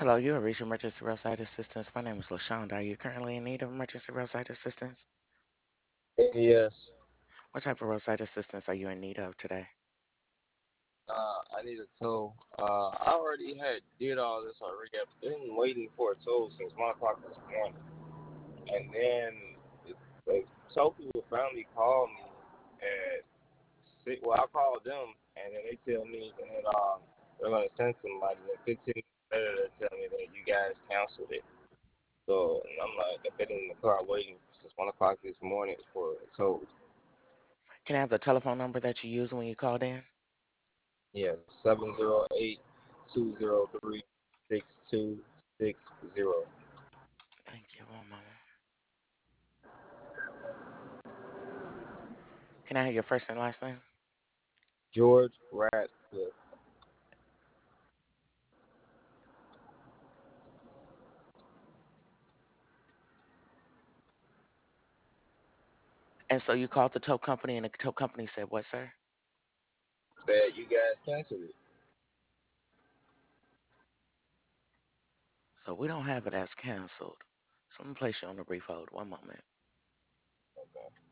Hello, you have reached emergency roadside assistance. My name is LaShonda. Are you currently in need of emergency roadside assistance? Yes, What type of roadside assistance are you in need of today? I need a tow. I already had did all this already. I've been waiting for a tow since 1 o'clock this morning, and then the tow people finally called me at six. Well, I called them, and then they tell me that they're gonna send somebody. And 15 minutes later, they tell me that you guys canceled it. So and I'm like, I've been in the car waiting since 1 o'clock this morning for a tow. Can I have the telephone number that you used when you called in? Yeah, 708-203-6260. Thank you. One moment. Can I have your first and last name? George Radcliffe. And so you called the tow company, and the tow company said what, sir? That you guys canceled it. So we don't have it as canceled. So I'm going to place you on a brief hold. One moment. Okay.